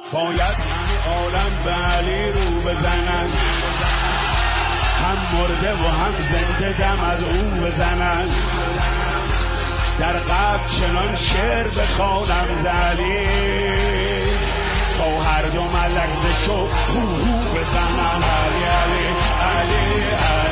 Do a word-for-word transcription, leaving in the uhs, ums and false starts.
باید همه عالم به علی رو بزنن، هم مرده و هم زنده دم از او بزنن. در قبل چنان شعر بخوانم ز علی، تا هر دو ملک ز شوق هو هو بزنن. علی علی علی علی